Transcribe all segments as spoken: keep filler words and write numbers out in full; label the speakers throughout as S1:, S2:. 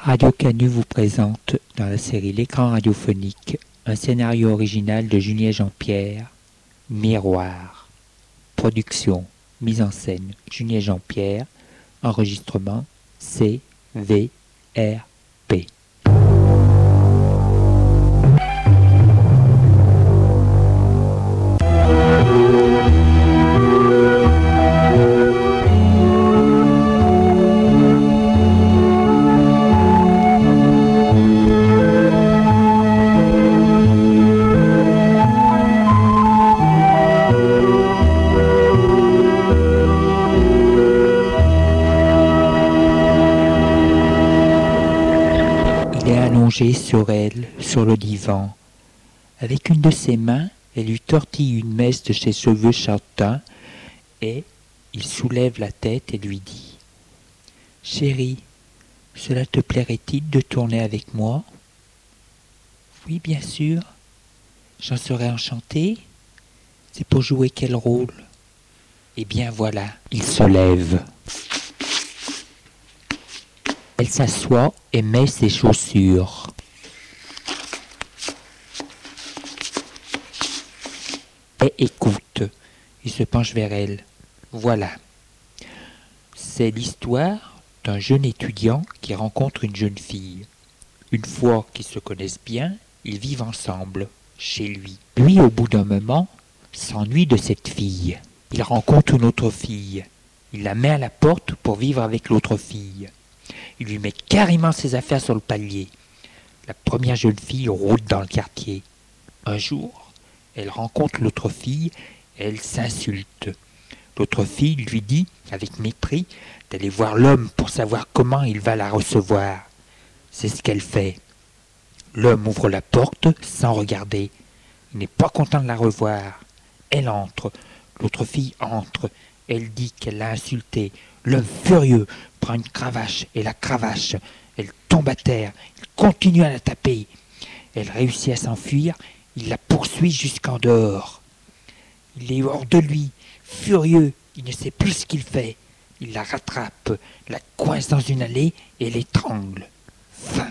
S1: Radio Canu vous présente, dans la série L'écran radiophonique, un scénario original de Julien Jean-Pierre, Miroir. Production, mise en scène, Julien Jean-Pierre. Enregistrement, C V R P. Sur elle, sur le divan. Avec une de ses mains, elle lui tortille une mèche de ses cheveux châtains et il soulève la tête et lui dit « Chérie, cela te plairait-il de tourner avec moi ?»« Oui, bien sûr. J'en serais enchanté. C'est pour jouer quel rôle ?»« Eh bien voilà, il se lève. » Elle s'assoit et met ses chaussures. Et écoute, il se penche vers elle. Voilà. C'est l'histoire d'un jeune étudiant qui rencontre une jeune fille. Une fois qu'ils se connaissent bien, ils vivent ensemble, chez lui. Lui, au bout d'un moment, s'ennuie de cette fille. Il rencontre une autre fille. Il la met à la porte pour vivre avec l'autre fille. Il lui met carrément ses affaires sur le palier. La première jeune fille roule dans le quartier. Un jour, elle rencontre l'autre fille et elle s'insulte. L'autre fille lui dit, avec mépris, d'aller voir l'homme pour savoir comment il va la recevoir. C'est ce qu'elle fait. L'homme ouvre la porte sans regarder. Il n'est pas content de la revoir. Elle entre. L'autre fille entre. Elle dit qu'elle l'a insultée. L'homme furieux prend une cravache et la cravache. Elle tombe à terre. Il continue à la taper. Elle réussit à s'enfuir. Il la poursuit jusqu'en dehors. Il est hors de lui, furieux. Il ne sait plus ce qu'il fait. Il la rattrape, la coince dans une allée et l'étrangle. Fin.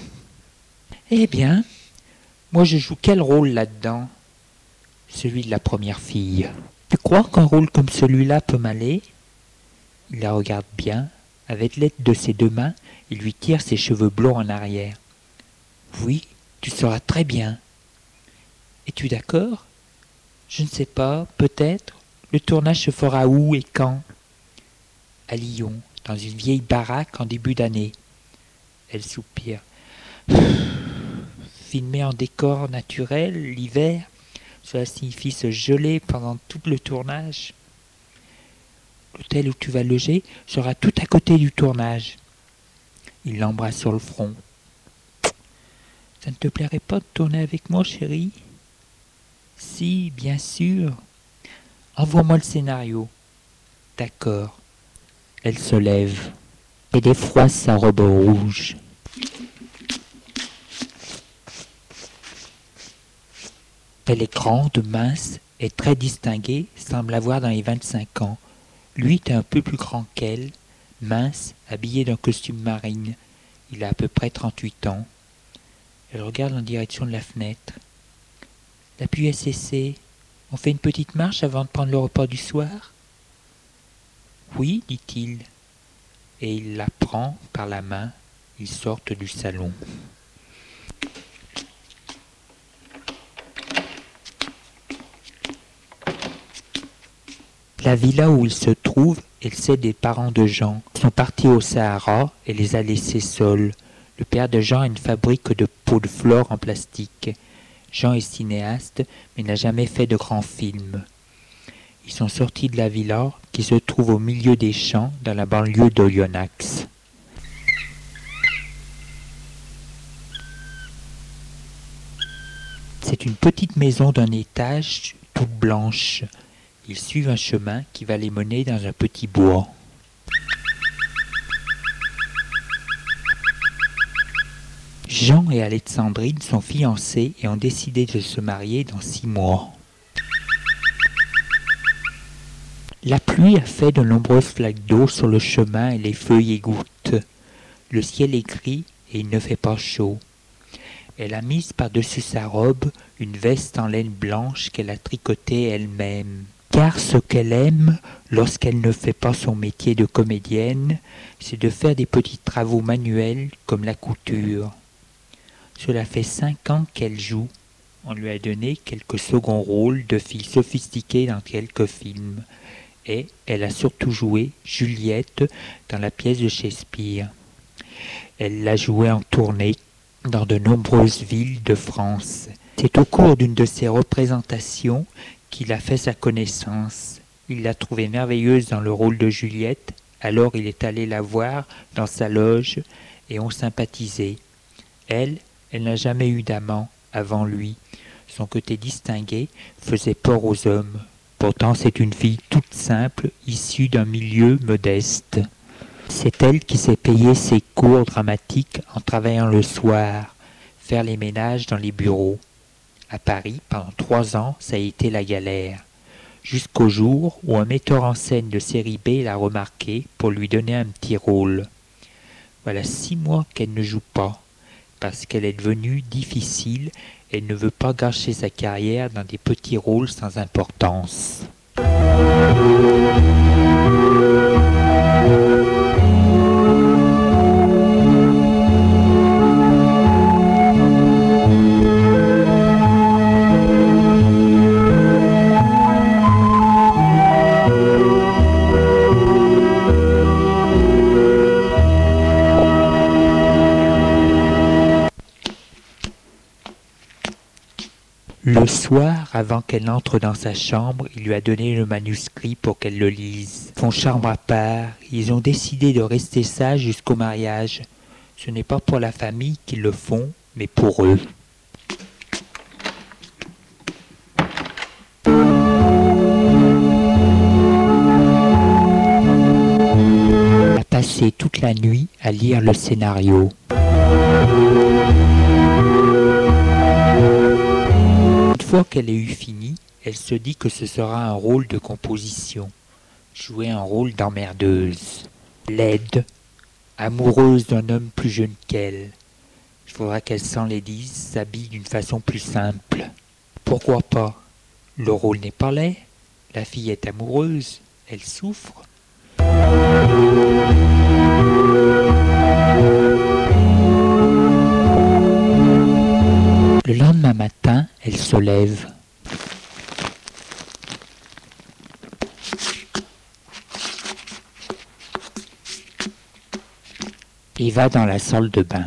S1: Eh bien, moi je joue quel rôle là-dedans ? Celui de la première fille. Tu crois qu'un rôle comme celui-là peut m'aller ? Il la regarde bien. Avec l'aide de ses deux mains, il lui tire ses cheveux blonds en arrière. Oui, tu sauras très bien. Es-tu d'accord ? Je ne sais pas, peut-être. Le tournage se fera où et quand ? À Lyon, dans une vieille baraque en début d'année. Elle soupire. Filmer en décor naturel, l'hiver, cela signifie se geler pendant tout le tournage. L'hôtel où tu vas loger sera tout à côté du tournage. Il l'embrasse sur le front. Ça ne te plairait pas de tourner avec moi, chérie ? Si, bien sûr. Envoie-moi le scénario. D'accord. Elle se lève et défroisse sa robe rouge. Elle est grande, mince et très distinguée, semble avoir dans les vingt-cinq ans. Lui est un peu plus grand qu'elle, mince, habillé d'un costume marine. Il a à peu près trente-huit ans. Elle regarde en direction de la fenêtre. La pluie a cessé. On fait une petite marche avant de prendre le repas du soir ? Oui, dit-il. Et il la prend par la main. Ils sortent du salon. La villa où il se trouve est celle des parents de Jean. Ils sont partis au Sahara et les a laissés seuls. Le père de Jean a une fabrique de pots de fleurs en plastique. Jean est cinéaste, mais n'a jamais fait de grands films. Ils sont sortis de la villa, qui se trouve au milieu des champs, dans la banlieue d'Oyonnax. C'est une petite maison d'un étage, toute blanche. Ils suivent un chemin qui va les mener dans un petit bois. Jean et Alexandrine sont fiancés et ont décidé de se marier dans six mois. La pluie a fait de nombreuses flaques d'eau sur le chemin et les feuilles égouttent. Le ciel est gris et il ne fait pas chaud. Elle a mise par-dessus sa robe une veste en laine blanche qu'elle a tricotée elle-même. Car ce qu'elle aime, lorsqu'elle ne fait pas son métier de comédienne, c'est de faire des petits travaux manuels comme la couture. Cela fait cinq ans qu'elle joue. On lui a donné quelques seconds rôles de fille sophistiquée dans quelques films. Et elle a surtout joué Juliette dans la pièce de Shakespeare. Elle l'a jouée en tournée dans de nombreuses villes de France. C'est au cours d'une de ses représentations qu'il a fait sa connaissance. Il l'a trouvée merveilleuse dans le rôle de Juliette, alors il est allé la voir dans sa loge et ont sympathisé. Elle, elle n'a jamais eu d'amant avant lui. Son côté distingué faisait peur aux hommes. Pourtant c'est une fille toute simple, issue d'un milieu modeste. C'est elle qui s'est payé ses cours dramatiques en travaillant le soir, faire les ménages dans les bureaux. À Paris, pendant trois ans, ça a été la galère. Jusqu'au jour où un metteur en scène de série B l'a remarqué pour lui donner un petit rôle. Voilà six mois qu'elle ne joue pas, parce qu'elle est devenue difficile, elle ne veut pas gâcher sa carrière dans des petits rôles sans importance. Le soir, avant qu'elle n'entre dans sa chambre, il lui a donné le manuscrit pour qu'elle le lise. Ils font chambre à part, ils ont décidé de rester sages jusqu'au mariage. Ce n'est pas pour la famille qu'ils le font, mais pour eux. Elle a passé toute la nuit à lire le scénario. Une fois qu'elle a eu fini, elle se dit que ce sera un rôle de composition, jouer un rôle d'emmerdeuse, laide, amoureuse d'un homme plus jeune qu'elle. Il faudra qu'elle s'enlaidisse, s'habille d'une façon plus simple. Pourquoi pas? Le rôle n'est pas laid, la fille est amoureuse, elle souffre. Le lendemain matin, elle se lève. Et va dans la salle de bain.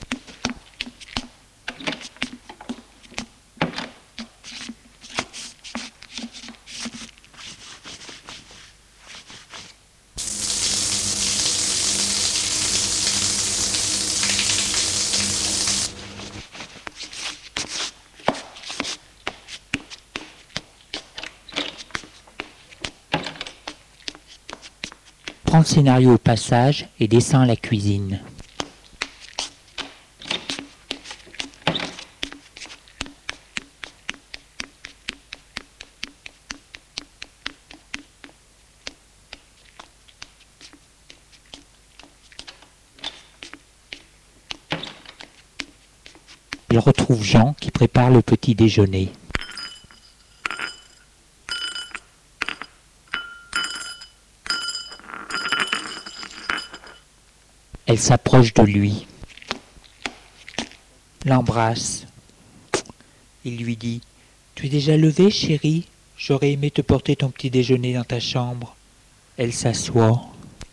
S1: Prend le scénario au passage et descend à la cuisine. Il retrouve Jean qui prépare le petit déjeuner. Elle s'approche de lui, l'embrasse. Il lui dit « Tu es déjà levé, chérie? J'aurais aimé te porter ton petit déjeuner dans ta chambre. » Elle s'assoit.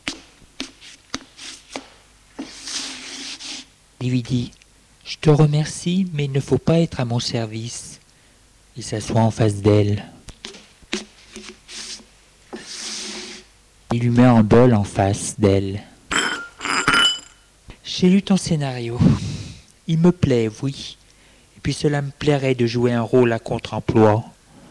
S1: Il lui dit « Je te remercie, mais il ne faut pas être à mon service. » Il s'assoit en face d'elle. Il lui met un bol en face d'elle. J'ai lu ton scénario. Il me plaît, oui. Et puis cela me plairait de jouer un rôle à contre-emploi.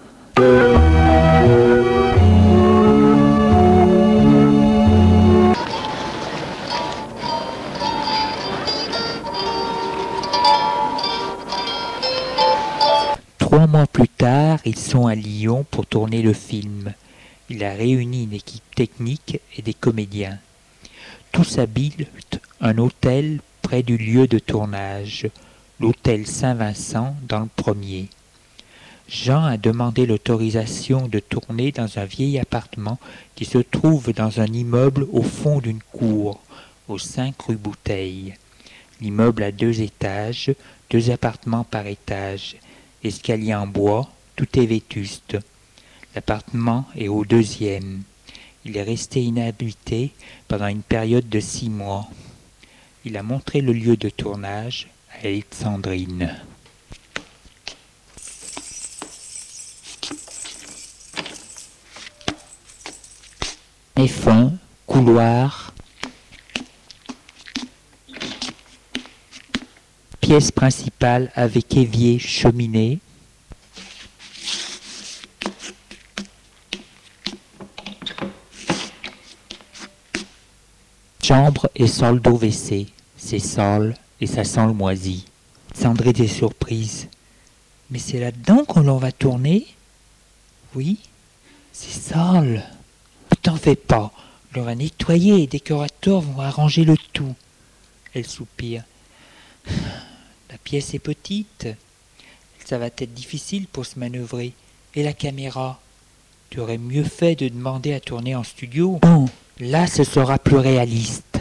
S1: Trois mois plus tard, ils sont à Lyon pour tourner le film. Il a réuni une équipe technique et des comédiens. Tous habitent un hôtel près du lieu de tournage, l'hôtel Saint-Vincent dans le premier. Jean a demandé l'autorisation de tourner dans un vieil appartement qui se trouve dans un immeuble au fond d'une cour, au cinq rue Bouteille. L'immeuble a deux étages, deux appartements par étage, escalier en bois, tout est vétuste. L'appartement est au deuxième. Il est resté inhabité pendant une période de six mois. Il a montré le lieu de tournage à Alexandrine. F un, couloir, pièce principale avec évier, cheminée, chambre et salle d'eau W C, c'est sale et ça sent le moisi. Sandrine est surprise. Mais c'est là-dedans qu'on l'on va tourner? Oui, c'est sale. Ne t'en fais pas, on va nettoyer, les décorateurs vont arranger le tout. Elle soupire. La pièce est petite, ça va être difficile pour se manœuvrer. Et la caméra? Tu aurais mieux fait de demander à tourner en studio. Non, là ce sera plus réaliste.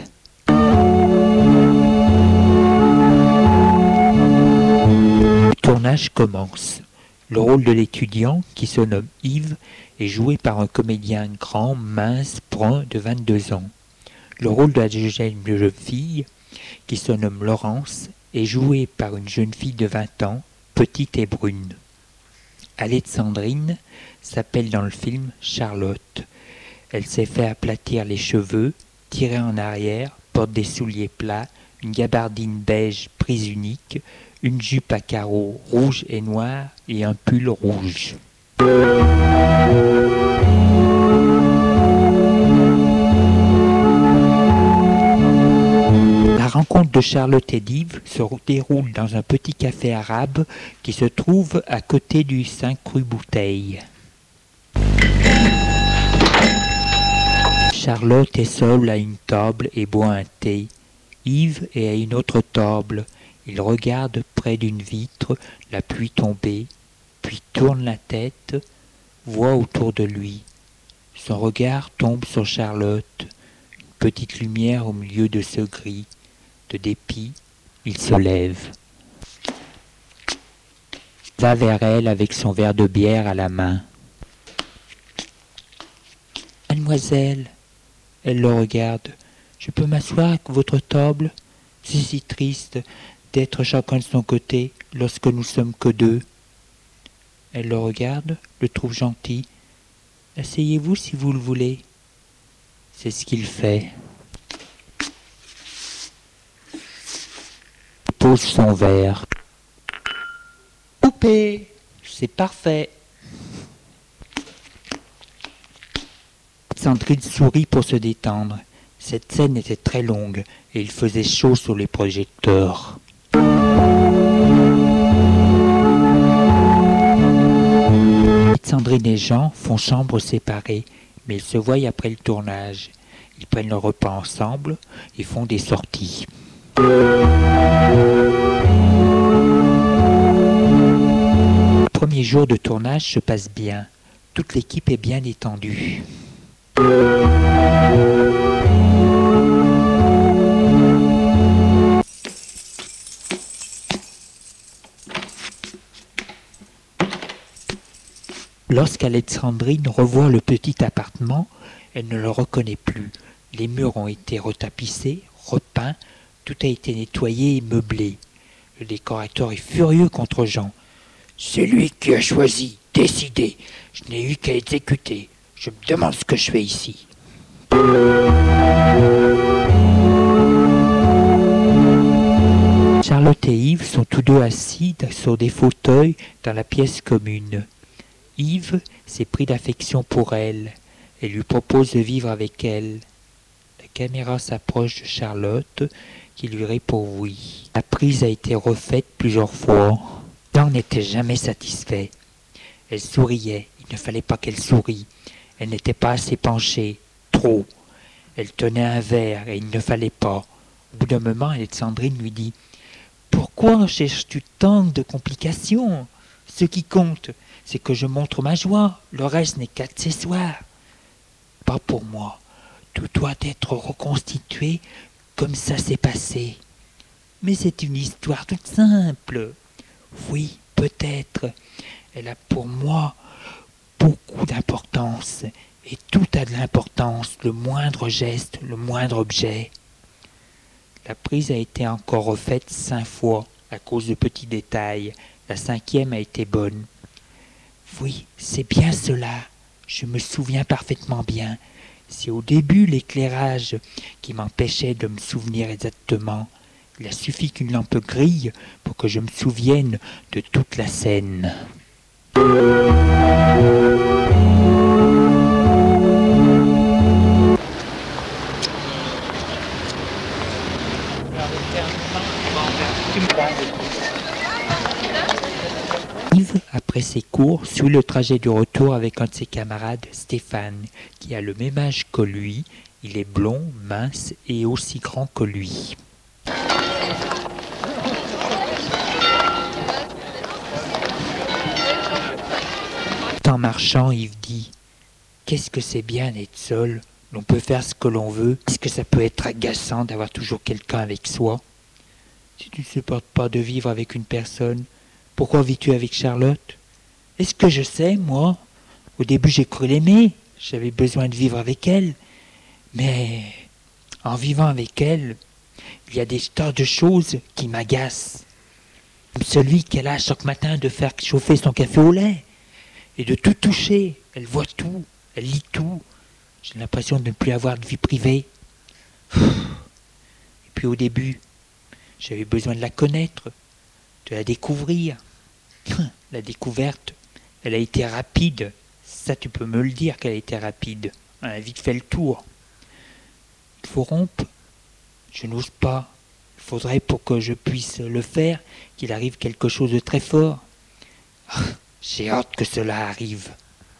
S1: Le tournage commence. Le rôle de l'étudiant, qui se nomme Yves, est joué par un comédien grand, mince, brun de vingt-deux ans. Le rôle de la jeune fille, qui se nomme Laurence, est joué par une jeune fille de vingt ans, petite et brune. Alexandrine s'appelle dans le film Charlotte. Elle s'est fait aplatir les cheveux, tirer en arrière, porte des souliers plats, une gabardine beige prise unique, une jupe à carreaux rouge et noir et un pull rouge. La rencontre de Charlotte et d'Yves se déroule dans un petit café arabe qui se trouve à côté du cinq rue Bouteille. Charlotte est seule à une table et boit un thé. Yves est à une autre table. Il regarde près d'une vitre la pluie tomber, puis tourne la tête, voit autour de lui. Son regard tombe sur Charlotte, une petite lumière au milieu de ce gris. De dépit, il se lève. Il va vers elle avec son verre de bière à la main. « Mademoiselle !» Elle le regarde. « Je peux m'asseoir à votre table ? C'est si triste d'être chacun de son côté lorsque nous sommes que deux. » Elle le regarde, le trouve gentil. « Asseyez-vous si vous le voulez. » C'est ce qu'il fait. Il pose son verre. « Coupé, c'est parfait. » Sandrine sourit pour se détendre. Cette scène était très longue et il faisait chaud sur les projecteurs. Sandrine et Jean font chambre séparée, mais ils se voient après le tournage. Ils prennent leur repas ensemble et font des sorties. Le premier jour de tournage se passe bien. Toute l'équipe est bien étendue. Lorsqu'Alexandrine revoit le petit appartement, elle ne le reconnaît plus. Les murs ont été retapissés, repeints, tout a été nettoyé et meublé. Le décorateur est furieux contre Jean. « C'est lui qui a choisi, décidé. Je n'ai eu qu'à exécuter. Je me demande ce que je fais ici. » Charlotte et Yves sont tous deux assis sur des fauteuils dans la pièce commune. Yves s'est pris d'affection pour elle et lui propose de vivre avec elle. La caméra s'approche de Charlotte qui lui répond oui. La prise a été refaite plusieurs fois. Jean n'était jamais satisfait. Elle souriait, il ne fallait pas qu'elle sourie. Elle n'était pas assez penchée, trop. Elle tenait un verre et il ne fallait pas. Au bout d'un moment, Alexandrine lui dit « Pourquoi cherches-tu tant de complications? Ce qui compte, c'est que je montre ma joie, le reste n'est qu'accessoire. » « Pas pour moi, tout doit être reconstitué comme ça s'est passé. » « Mais c'est une histoire toute simple. » « Oui, peut-être. Elle a pour moi beaucoup d'importance. Et tout a de l'importance, le moindre geste, le moindre objet. » La prise a été encore refaite cinq fois, à cause de petits détails. La cinquième a été bonne. « Oui, c'est bien cela. Je me souviens parfaitement bien. C'est au début l'éclairage qui m'empêchait de me souvenir exactement. Il a suffi qu'une lampe grille pour que je me souvienne de toute la scène. » Yves, après ses cours, suit le trajet du retour avec un de ses camarades, Stéphane, qui a le même âge que lui. Il est blond, mince et aussi grand que lui. En marchant, Yves dit « Qu'est-ce que c'est bien d'être seul? L'on peut faire ce que l'on veut. Est-ce que ça peut être agaçant d'avoir toujours quelqu'un avec soi? Si tu ne supportes pas de vivre avec une personne, pourquoi vis-tu avec Charlotte? Est-ce que je sais, moi? Au début, j'ai cru l'aimer. J'avais besoin de vivre avec elle. Mais en vivant avec elle, il y a des tas de choses qui m'agacent. Comme celui qu'elle a chaque matin de faire chauffer son café au lait. Et de tout toucher. Elle voit tout. Elle lit tout. J'ai l'impression de ne plus avoir de vie privée. Et puis au début, j'avais besoin de la connaître, de la découvrir. La découverte, elle a été rapide. Ça, tu peux me le dire qu'elle a été rapide. Elle a vite fait le tour. Il faut rompre. Je n'ose pas. Il faudrait, pour que je puisse le faire, qu'il arrive quelque chose de très fort. J'ai hâte que cela arrive.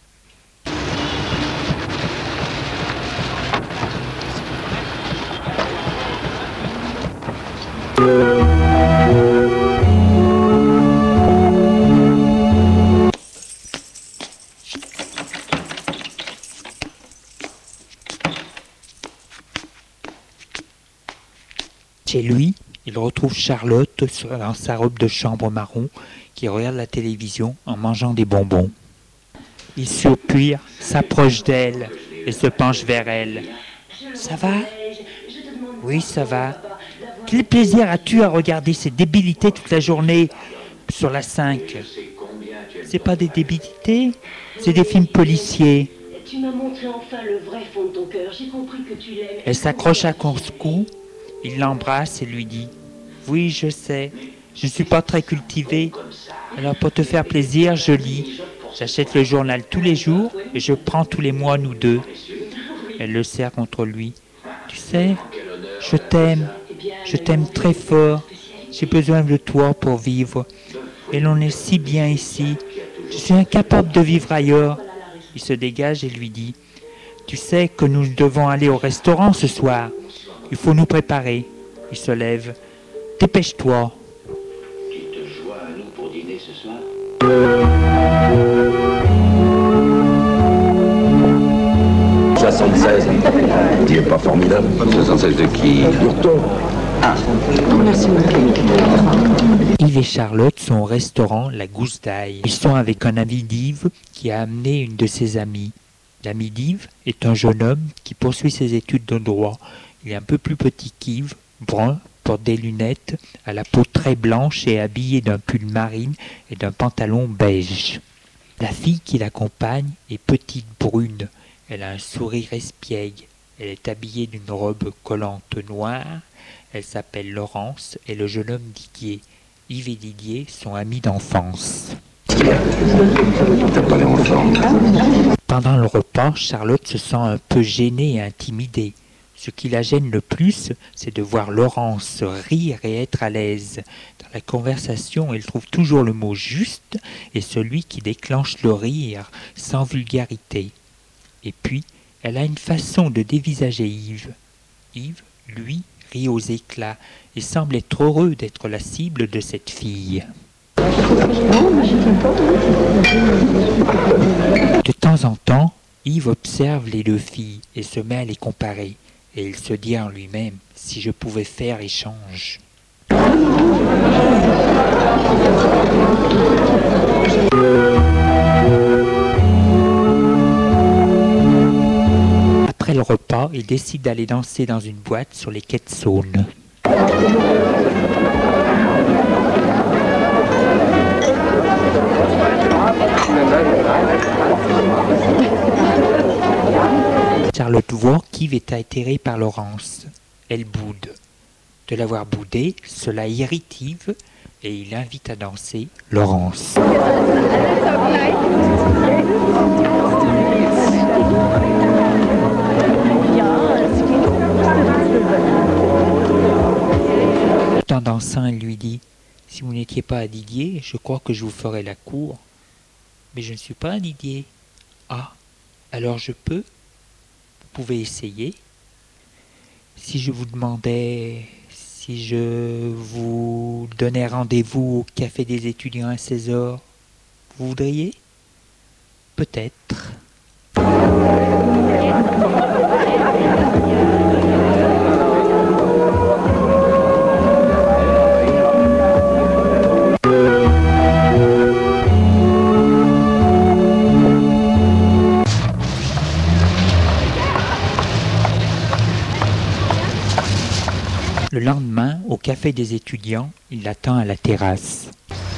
S1: Chez lui, il retrouve Charlotte dans sa robe de chambre marron qui regarde la télévision en mangeant des bonbons. Il soupire, s'approche d'elle et se penche vers elle. « Ça va ? » ?»« Oui, ça va. Quel plaisir as-tu à regarder ces débilités toute la journée sur la cinq ? » ?»« C'est pas des débilités, c'est des films policiers. »
S2: Tu m'as montré enfin le vrai fond de ton cœur. J'ai compris que tu l'aimes.
S1: Elle s'accroche à son cou, il l'embrasse et lui dit « Oui, je sais, je ne suis pas très cultivé. Alors pour te faire plaisir, je lis. J'achète le journal tous les jours et je prends tous les mois, nous deux. » Elle le serre contre lui. « Tu sais, je t'aime, je t'aime très fort. J'ai besoin de toi pour vivre. Et l'on est si bien ici. Je suis incapable de vivre ailleurs. » Il se dégage et lui dit « Tu sais que nous devons aller au restaurant ce soir. Il faut nous préparer. » Il se lève. « Dépêche-toi. »
S3: Tu te joins à nous pour dîner ce soir?
S4: soixante-seize. Tu n'es pas formidable? soixante-seize de qui? Pourtant. Ah.
S2: Merci,
S1: Yves et Charlotte sont au restaurant La Gousse d'Ail. Ils sont avec un ami d'Yves qui a amené une de ses amies. L'ami d'Yves est un jeune homme qui poursuit ses études de droit. Il est un peu plus petit qu'Yves, brun, porte des lunettes, a la peau très blanche et habillé d'un pull marine et d'un pantalon beige. La fille qui l'accompagne est petite brune. Elle a un sourire espiègle. Elle est habillée d'une robe collante noire. Elle s'appelle Laurence et le jeune homme Didier. Yves et Didier sont amis d'enfance.
S4: T'as pas l'air en forme.
S1: Pendant le repas, Charlotte se sent un peu gênée et intimidée. Ce qui la gêne le plus, c'est de voir Laurence rire et être à l'aise. Dans la conversation, elle trouve toujours le mot juste et celui qui déclenche le rire sans vulgarité. Et puis, elle a une façon de dévisager Yves. Yves, lui, rit aux éclats et semble être heureux d'être la cible de cette fille. De temps en temps, Yves observe les deux filles et se met à les comparer. Et il se dit en lui-même, si je pouvais faire échange. Après le repas, il décide d'aller danser dans une boîte sur les quais de Saône. Charlotte voit qu'Yves est atterré par Laurence. Elle boude. De l'avoir boudé, cela irrite Yves et il invite à danser Laurence. Tout en dansant, elle lui dit « Si vous n'étiez pas à Didier, je crois que je vous ferais la cour. Mais je ne suis pas à Didier. Ah, alors je peux ? Vous pouvez essayer. Si je vous demandais, si je vous donnais rendez-vous au café des étudiants à seize heures, vous voudriez ? Peut-être. » Le lendemain, au café des étudiants, il l'attend à la terrasse.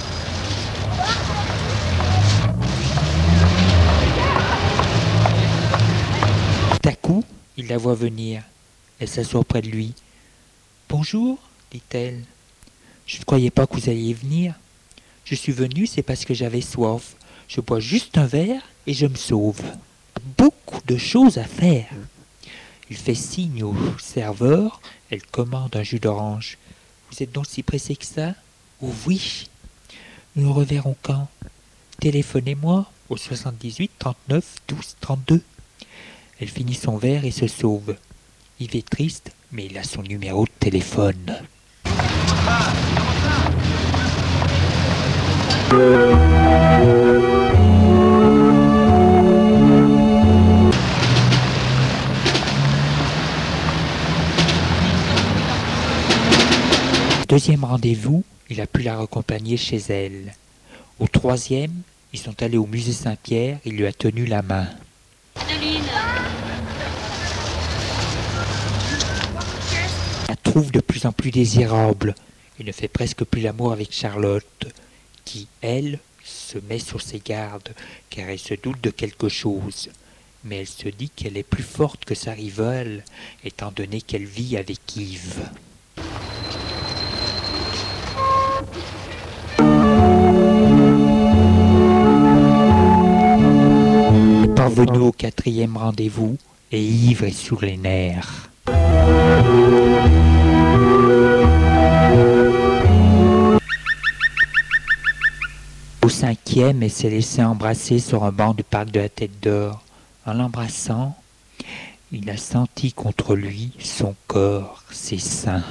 S1: Tout à coup, il la voit venir. Elle s'assoit près de lui. « Bonjour, dit-elle. Je ne croyais pas que vous alliez venir. Je suis venue, c'est parce que j'avais soif. Je bois juste un verre et je me sauve. Beaucoup de choses à faire. » Il fait signe au serveur, elle commande un jus d'orange. « Vous êtes donc si pressé que ça ? » ?»« Oh oui. Nous nous reverrons quand ? Téléphonez-moi au soixante-dix-huit trente-neuf douze trente-deux. » Elle finit son verre et se sauve. Yves est triste, mais il a son numéro de téléphone. Deuxième rendez-vous, il a pu la raccompagner chez elle. Au troisième, ils sont allés au musée Saint-Pierre, il lui a tenu la main. La trouve de plus en plus désirable et ne fait presque plus l'amour avec Charlotte, qui, elle, se met sur ses gardes, car elle se doute de quelque chose. Mais elle se dit qu'elle est plus forte que sa rivale, étant donné qu'elle vit avec Yves. Parvenu au quatrième rendez-vous et Yves est sur les nerfs. Au cinquième, elle s'est laissée embrasser sur un banc du parc de la Tête d'Or. En l'embrassant, il a senti contre lui son corps, ses seins.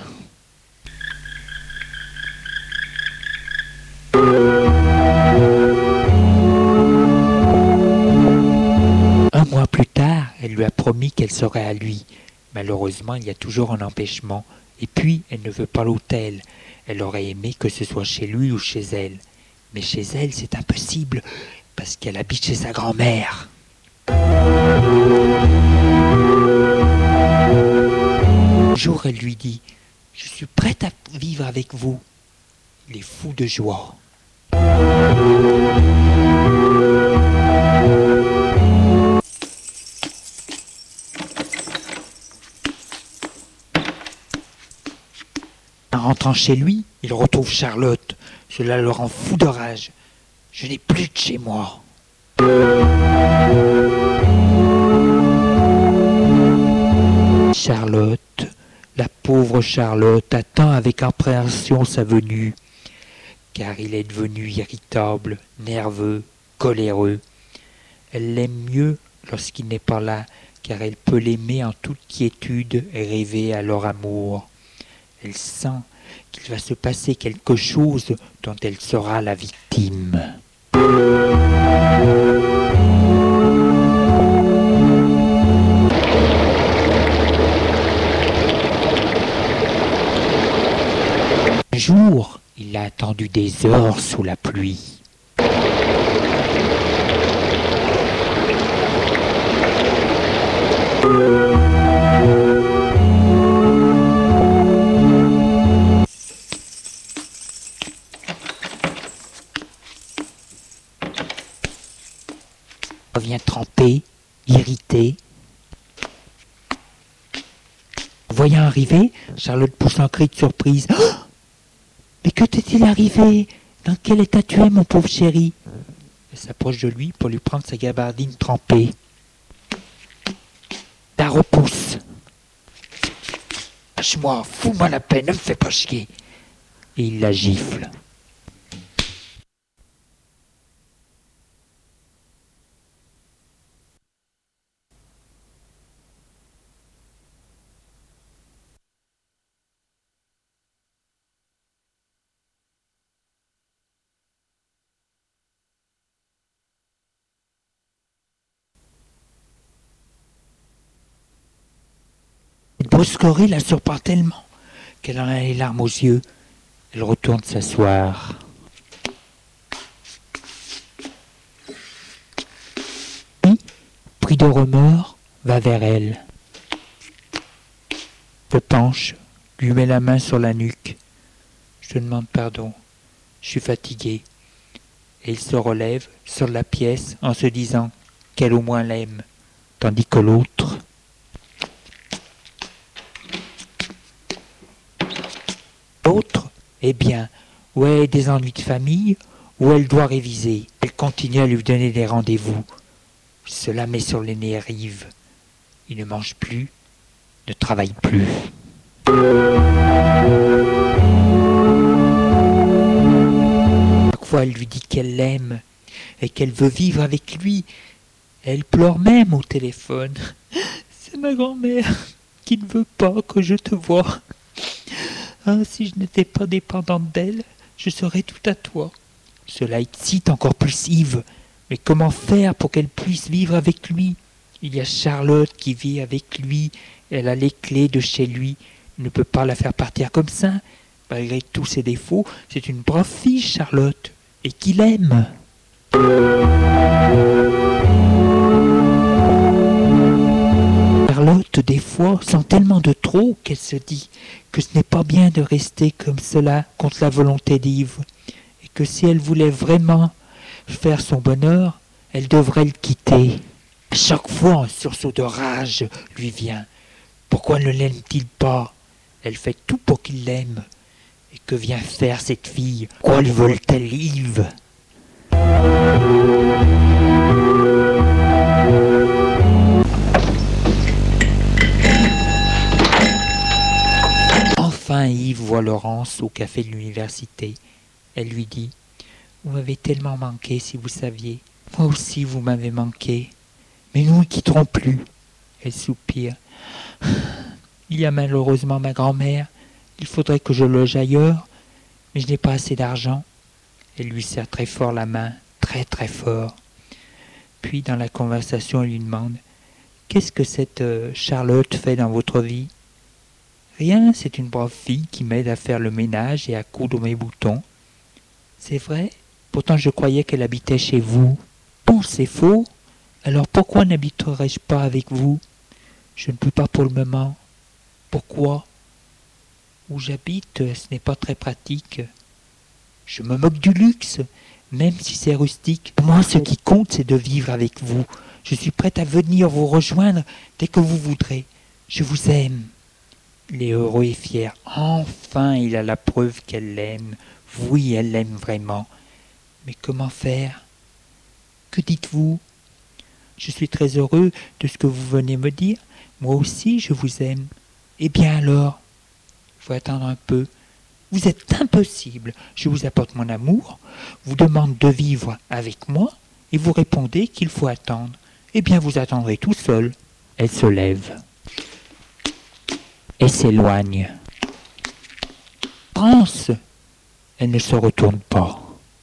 S1: Un mois plus tard, elle lui a promis qu'elle serait à lui. Malheureusement, il y a toujours un empêchement. Et puis, elle ne veut pas l'hôtel. Elle aurait aimé que ce soit chez lui ou chez elle. Mais chez elle, c'est impossible, parce qu'elle habite chez sa grand-mère. Un jour, elle lui dit « Je suis prête à vivre avec vous. » Il est fou de joie. En rentrant chez lui, il retrouve Charlotte. Cela le rend fou de rage. « Je n'ai plus de chez moi. » Charlotte, la pauvre Charlotte, attend avec appréhension sa venue, car il est devenu irritable, nerveux, coléreux. Elle l'aime mieux lorsqu'il n'est pas là, car elle peut l'aimer en toute quiétude et rêver à leur amour. Elle sent qu'il va se passer quelque chose dont elle sera la victime. Un jour, il a attendu des heures sous la pluie. Il revient trempé, irrité. Voyant arriver, Charlotte pousse un cri de surprise. Oh, mais que t'est-il arrivé? Dans quel état tu es, mon pauvre chéri? Elle s'approche de lui pour lui prendre sa gabardine trempée. La repousse. Lâche-moi, fous-moi la paix, ne me fais pas chier. Et il la gifle. Boscoré la surprend tellement qu'elle en a les larmes aux yeux. Elle retourne s'asseoir. Puis, pris de remords, va vers elle. Se penche, lui met la main sur la nuque. Je te demande pardon, je suis fatigué. Et il se relève, sort de la pièce en se disant qu'elle au moins l'aime, tandis que l'autre... L'autre, eh bien, où elle a des ennuis de famille, où elle doit réviser. Elle continue à lui donner des rendez-vous. Cela met sur les nerfs. Il ne mange plus, ne travaille plus. Chaque fois, elle lui dit qu'elle l'aime et qu'elle veut vivre avec lui. Elle pleure même au téléphone. C'est ma grand-mère qui ne veut pas que je te voie. Ah, si je n'étais pas dépendante d'elle, je serais tout à toi. Cela excite encore plus Yves. Mais comment faire pour qu'elle puisse vivre avec lui? Il y a Charlotte qui vit avec lui. Elle a les clés de chez lui. Il ne peut pas la faire partir comme ça. Malgré tous ses défauts, c'est une brave fille, Charlotte. Et qu'il aime. Charlotte, des fois, sent tellement de trop qu'elle se dit que ce n'est pas bien de rester comme cela contre la volonté d'Yves, et que si elle voulait vraiment faire son bonheur, elle devrait le quitter. À chaque fois, un sursaut de rage lui vient. Pourquoi ne l'aime-t-il pas? Elle fait tout pour qu'il l'aime. Et que vient faire cette fille? Quoi lui vole-t-elle, Yves? Enfin, Yves voit Laurence au café de l'université. Elle lui dit « Vous m'avez tellement manqué, si vous saviez. Moi aussi, vous m'avez manqué. Mais nous ne quitterons plus. » Elle soupire. « Il y a malheureusement ma grand-mère. Il faudrait que je loge ailleurs, mais je n'ai pas assez d'argent. » Elle lui serre très fort la main, très très fort. Puis, dans la conversation, elle lui demande « Qu'est-ce que cette euh, Charlotte fait dans votre vie ?»« Rien, c'est une brave fille qui m'aide à faire le ménage et à coudre mes boutons. »« C'est vrai? Pourtant je croyais qu'elle habitait chez vous. »« Bon, c'est faux. Alors pourquoi n'habiterais-je pas avec vous? »« Je ne peux pas pour le moment. »« Pourquoi? »« Où j'habite, ce n'est pas très pratique. »« Je me moque du luxe, même si c'est rustique. Moi, ce qui compte, c'est de vivre avec vous. Je suis prête à venir vous rejoindre dès que vous voudrez. Je vous aime. » Il est heureux et fier. Enfin, il a la preuve qu'elle l'aime. Oui, elle l'aime vraiment. Mais comment faire? Que dites-vous? Je suis très heureux de ce que vous venez me dire. Moi aussi, je vous aime. Eh bien alors, il faut attendre un peu. Vous êtes impossible. Je vous apporte mon amour, vous demande de vivre avec moi, et vous répondez qu'il faut attendre. Eh bien, vous attendrez tout seul. Elle se lève et s'éloigne. pense. Elle ne se retourne pas.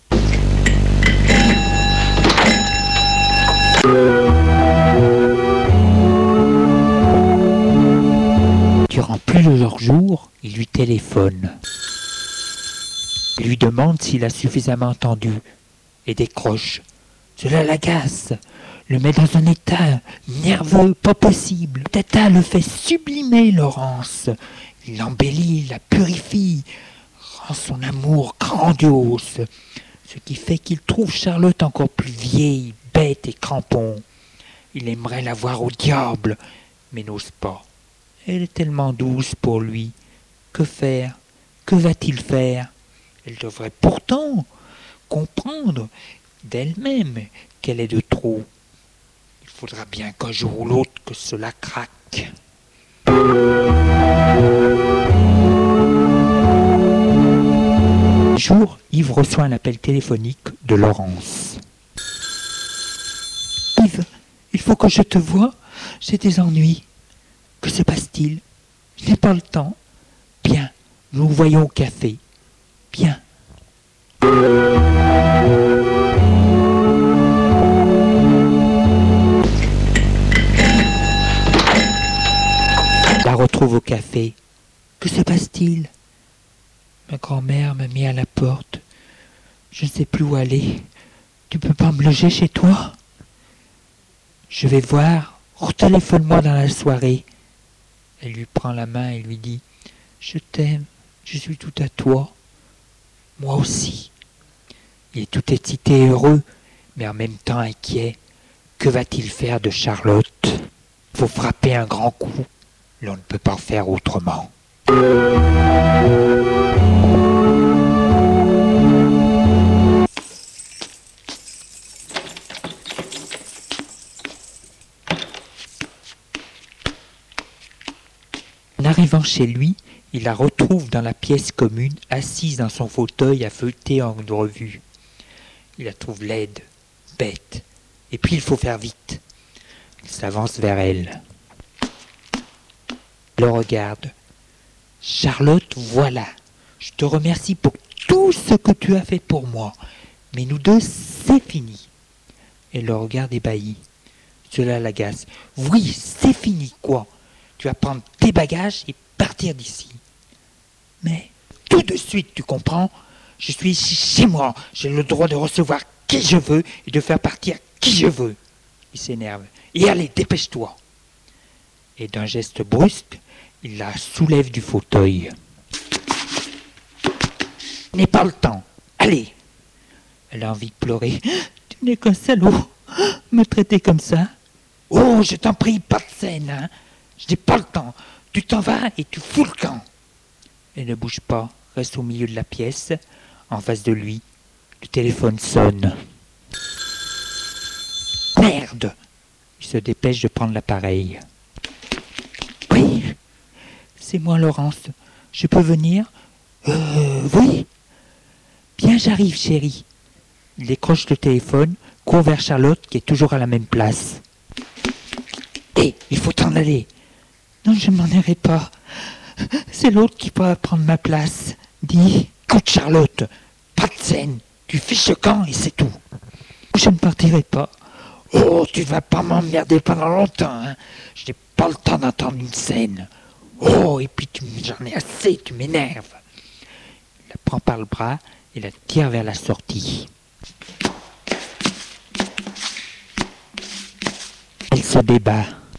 S1: Durant plusieurs jours, il lui téléphone. Il lui demande s'il a suffisamment entendu et décroche. Cela l'agace, le met dans un état nerveux, pas possible. Tata le fait sublimer, Laurence. Il l'embellit, la purifie, rend son amour grandiose. Ce qui fait qu'il trouve Charlotte encore plus vieille, bête et crampon. Il aimerait la voir au diable, mais n'ose pas. Elle est tellement douce pour lui. Que faire? Que va-t-il faire? Elle devrait pourtant comprendre d'elle-même qu'elle est de trop. Il faudra bien qu'un jour ou l'autre que cela craque. Un jour, Yves reçoit un appel téléphonique de Laurence. Yves, il faut que je te voie. J'ai des ennuis. Que se passe-t-il? Je n'ai pas le temps. Bien, nous nous voyons au café. Bien. La retrouve au café. Que se passe-t-il? Ma grand-mère m'a mis à la porte. Je ne sais plus où aller. Tu peux pas me loger chez toi? Je vais voir. Retéléphone-moi dans la soirée. Elle lui prend la main et lui dit « Je t'aime, je suis tout à toi. Moi aussi. » Il est tout excité et heureux, mais en même temps inquiet. Que va-t-il faire de Charlotte? Il faut frapper un grand coup. L'on ne peut pas faire autrement. En arrivant chez lui, il la retrouve dans la pièce commune, assise dans son fauteuil à feuilleter en revue. Il la trouve laide, bête, et puis il faut faire vite. Il s'avance vers elle. Le regarde. « Charlotte, voilà, je te remercie pour tout ce que tu as fait pour moi, mais nous deux, c'est fini. » Elle le regarde ébahi. Cela l'agace. « Oui, c'est fini, quoi? Tu vas prendre tes bagages et partir d'ici. » « Mais tout de suite, tu comprends? Je suis ici chez moi. J'ai le droit de recevoir qui je veux et de faire partir qui je veux. » Il s'énerve. « Et allez, dépêche-toi. » Et d'un geste brusque, il la soulève du fauteuil. « Je n'ai pas le temps. Allez !» Elle a envie de pleurer. « Tu n'es qu'un salaud. Me traiter comme ça. Oh, je t'en prie, pas de scène, hein. Je n'ai pas le temps. Tu t'en vas et tu fous le camp. » Elle ne bouge pas, reste au milieu de la pièce, en face de lui. Le téléphone sonne. Merde! Il se dépêche de prendre l'appareil. Oui, c'est moi, Laurence. Je peux venir? Euh, oui. Bien, j'arrive, chérie. Il décroche le téléphone, court vers Charlotte, qui est toujours à la même place. Hé, il faut t'en aller. Non, je ne m'en irai pas. C'est l'autre qui pourra prendre ma place. Dis, écoute Charlotte, pas de scène. Tu fiches le camp et c'est tout. Je ne partirai pas. Oh, tu vas pas m'emmerder pendant longtemps, hein. Je n'ai pas le temps d'entendre une scène. Oh, et puis tu, j'en ai assez, tu m'énerves. Il la prend par le bras et la tire vers la sortie. Elle se débat.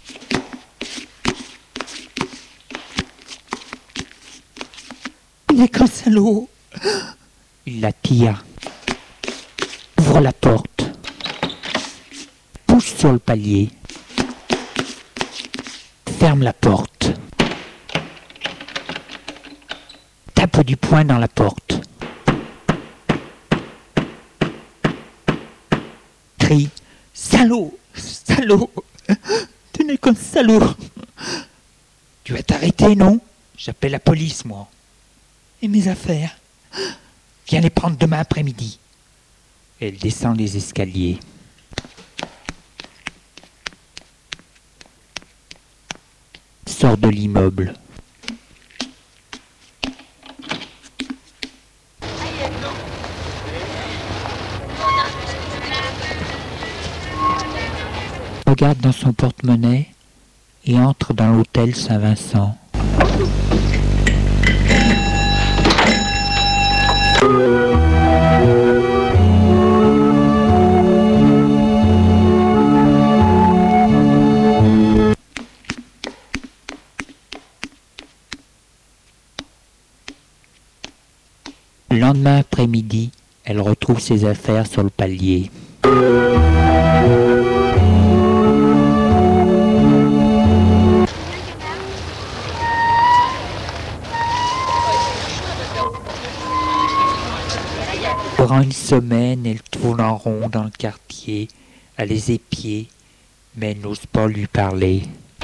S1: Il est qu'un salaud. Il la tire. Ouvre la porte. Pousse sur le palier. Ferme la porte. Tape du poing dans la porte. Crie. Salaud! Salaud! Tu n'es qu'un salaud! Tu vas t'arrêter, non? J'appelle la police, moi. Et mes affaires? Viens les prendre demain après-midi. Elle descend les escaliers. Sort de l'immeuble. regarde dans son porte-monnaie et entre dans l'hôtel Saint-Vincent. Le lendemain après-midi, elle retrouve ses affaires sur le palier. Durant une semaine, elle tourne en rond dans le quartier, à les épier, mais elle n'ose pas lui parler.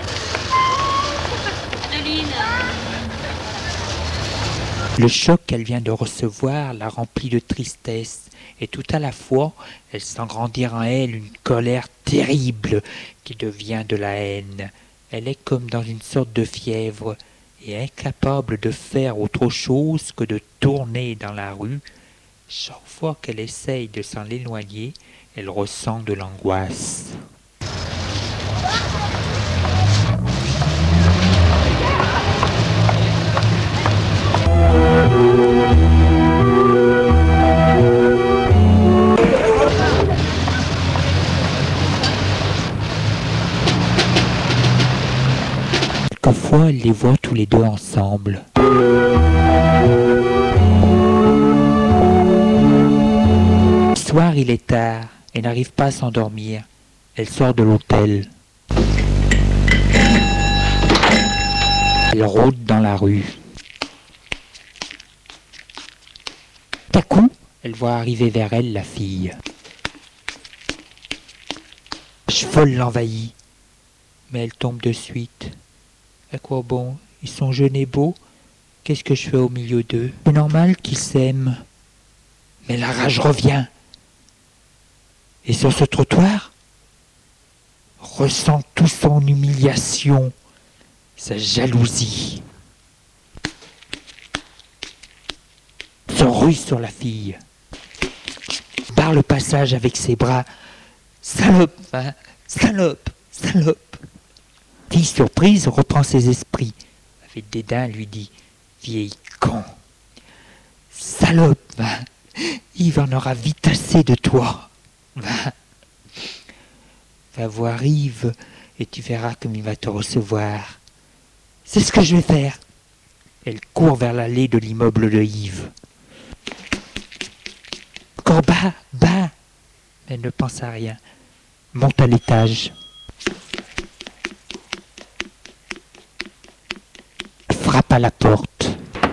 S1: Le choc qu'elle vient de recevoir la remplit de tristesse, et tout à la fois, elle sent grandir en elle une colère terrible qui devient de la haine. Elle est comme dans une sorte de fièvre, et incapable de faire autre chose que de tourner dans la rue. Chaque fois qu'elle essaye de s'en éloigner, elle ressent de l'angoisse. Quelquefois, elle les voit tous les deux ensemble. Le soir, il est tard et n'arrive pas à s'endormir. Elle sort de l'hôtel. Elle rôde dans la rue. Tout à coup, elle voit arriver vers elle la fille. La rage folle l'envahit, mais elle tombe de suite. À quoi bon? Ils sont jeunes et beaux. Qu'est-ce que je fais au milieu d'eux? C'est normal qu'ils s'aiment. Mais la rage revient. Et sur ce trottoir, ressent toute son humiliation, sa jalousie. Se rue sur la fille. Barre le passage avec ses bras. Salope, hein, salope, salope. La fille surprise reprend ses esprits. Avec dédain, lui dit: vieille con. Salope, hein, Yves en aura vite assez de toi. Va, va voir Yves et tu verras comme il va te recevoir. C'est ce que je vais faire. Elle court vers l'allée de l'immeuble de Yves. Encore bas, bas. Elle ne pense à rien. Monte à l'étage. Frappe à la porte.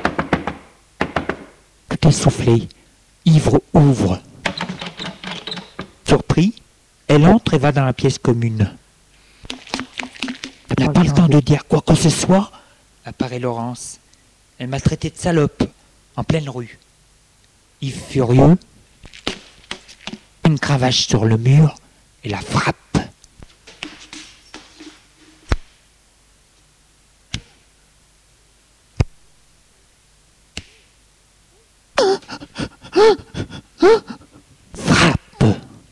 S1: Tout essoufflé. Yves ouvre. Surpris, elle entre et va dans la pièce commune. Elle n'a pas le temps de dire quoi que ce soit. Apparaît Laurence. Elle m'a traité de salope, en pleine rue. Yves furieux, une cravache sur le mur et la frappe. Frappe.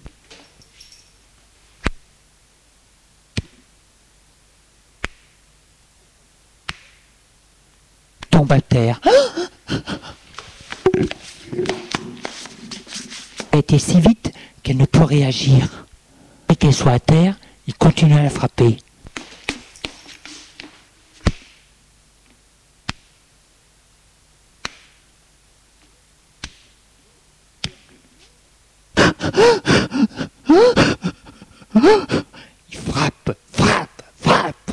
S1: Tombe à terre. Elle a été si vite qu'elle ne peut réagir. Dès qu'elle soit à terre, il continue à la frapper. Il frappe, frappe, frappe.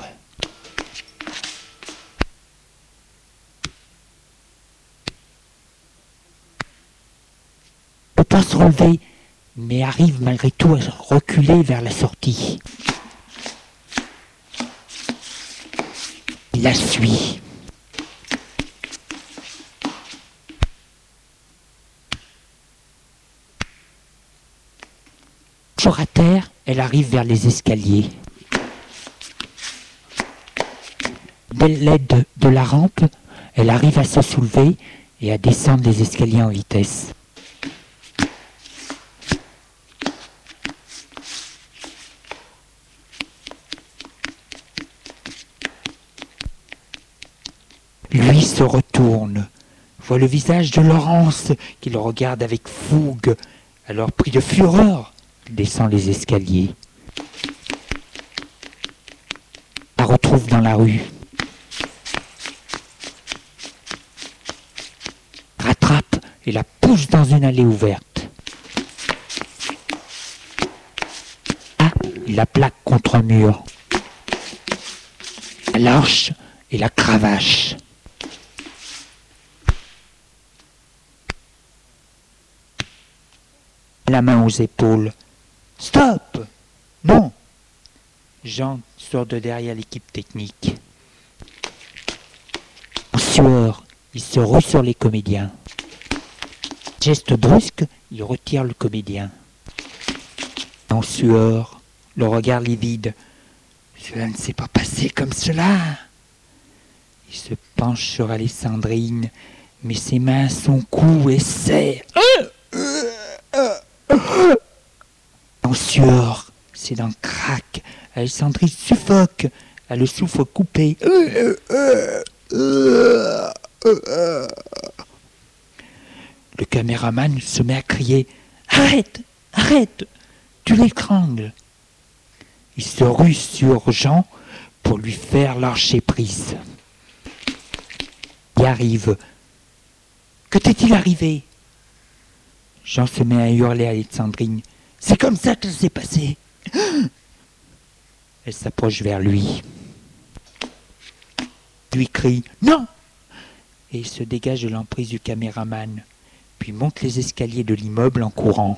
S1: Il ne peut pas se relever, mais arrive malgré tout à reculer vers la sortie. Il la suit. Toujours à terre, elle arrive vers les escaliers. Dès l'aide de, de la rampe, elle arrive à se soulever et à descendre les escaliers en vitesse. retourne, voit le visage de Laurence qui le regarde avec fougue. Alors, pris de fureur, il descend les escaliers. La retrouve dans la rue. Rattrape et la pousse dans une allée ouverte. Ah, il la plaque contre un mur. La lâche et la cravache. La main aux épaules. Stop! Non! Jean sort de derrière l'équipe technique. En sueur, il se rue sur les comédiens. Geste brusque, il retire le comédien. En sueur, le regard livide. Cela ne s'est pas passé comme cela. Il se penche sur Alessandrine, met ses mains à son cou et serre. En sueur, ses dents craquent. Alessandrine suffoque, a le souffle coupé. Le caméraman se met à crier « Arrête, arrête, tu l'étrangles !» Il se rue sur Jean pour lui faire lâcher prise. Il arrive. « Que t'est-il arrivé ?» Jean se met à hurler à Alessandrine. « C'est comme ça que ça s'est passé !» Elle s'approche vers lui. Il lui crie « Non !» et il se dégage de l'emprise du caméraman, puis monte les escaliers de l'immeuble en courant.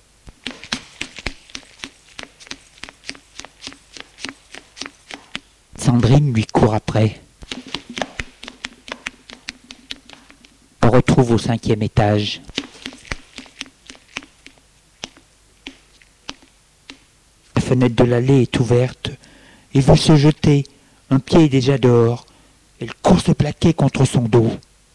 S1: Sandrine lui court après. On retrouve au cinquième étage. La fenêtre de l'allée est ouverte et veut se jeter. Un pied est déjà dehors. Elle court se plaquer contre son dos.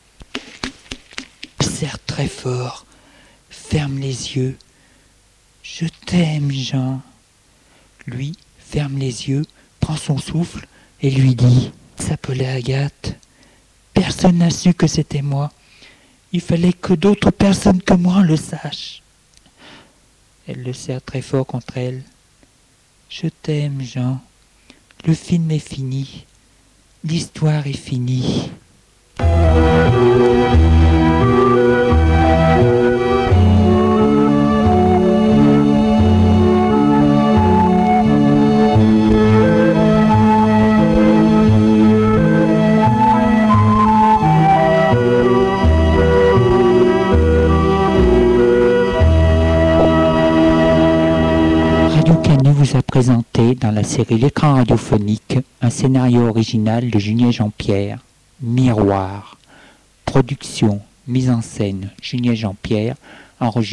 S1: Elle serre très fort, ferme les yeux. « Je t'aime, Jean. » Lui ferme les yeux, prend son souffle et lui dit « Il s'appelait Agathe. Personne n'a su que c'était moi. Il fallait que d'autres personnes que moi le sachent. » Elle le serre très fort contre elle. « Je t'aime, Jean. Le film est fini. L'histoire est finie. » Vous a présenté dans la série L'écran radiophonique un scénario original de Julien Jean-Pierre, Miroir. Production, mise en scène, Julien Jean-Pierre, enregistré